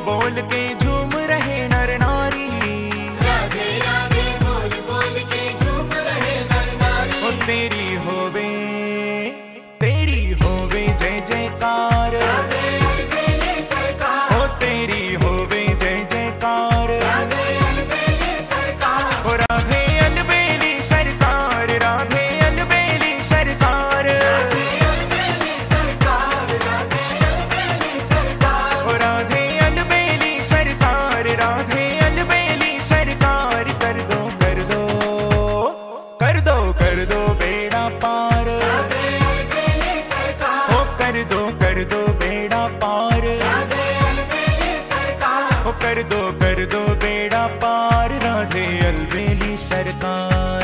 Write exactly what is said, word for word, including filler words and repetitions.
बोल के झूम रहे नर नारी। राधे राधे बोल बोल के झूम रहे नर नारी। ओ तेरी होवे तेरी होवे जय जयकार। राधे अलबेली सरकार। ओ तेरी होवे जय जयकार। राधे अलबेली सरकार। ओ राधे अलबेली सरकार। राधे अलबेली सरकार। राधे अलबेली सरकार। राधे अलबेली सरकार। ओ राधे अलबेली सरकार। राधे अलबेली सरकार। कर दो कर दो कर दो कर दो बेड़ा पार। राधे अलबेली सरकार। ओ कर दो कर दो बेड़ा पार। राधे अलबेली सरकार। ओ कर दो कर दो बेड़ा पार। राधे अलबेली सरकार।